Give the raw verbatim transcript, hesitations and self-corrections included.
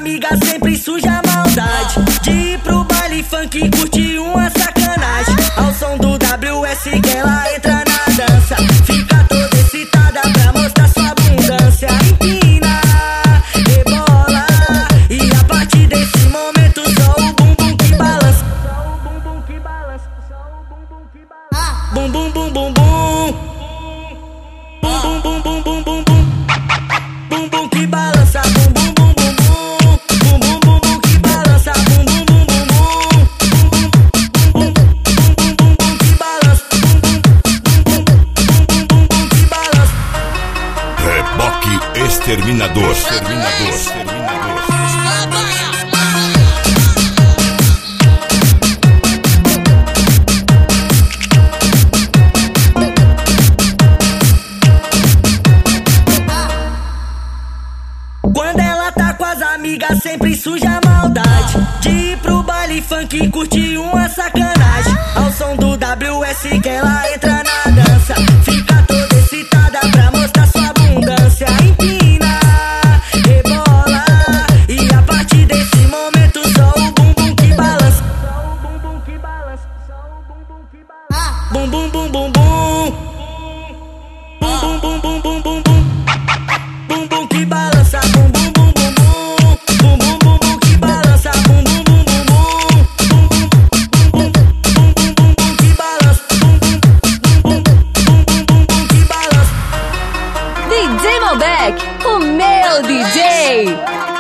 amigas sempre suja a maldade de ir pro baile funk e curtir uma sacanagem. Ao som do W S que ela entra na dança, fica toda excitada pra mostrar sua abundância. Empina, rebola, e a partir desse momento só o bumbum que balança. Só o bumbum que balança, só o bumbum que balança. Bum bum bum bum bum. Bum bum bum bum bum bum. Bumbum que balança, bum bum bum bum bum. Bum bum bum bum que balança, bum bum bum bum bum. Bum bum bum bum bum que balança, bum bum bum bum bum que balança. Reboque Exterminador, Exterminador, Exterminador. Quando ela tá com as amigas sempre suja a maldade de ir pro baile funk e curtir uma sacanagem. Ao som do W S que ela entra na dança, fica toda excitada pra mostrar sua abundância. Empina, rebola, e a partir desse momento só o bumbum que balança. Só o bumbum que balança, só o bumbum que balança. Bum bum bum bum bum. Bum bum bum bum bum bum bum. Bumbum que balança, bum bum bum bum bum. Bum bum bum bum que balança, bum bum bum bum bum. Bum bum bum bum bum bum que balança, bum bum bum bum bum bum que balança. D J Malbec, o meu D J.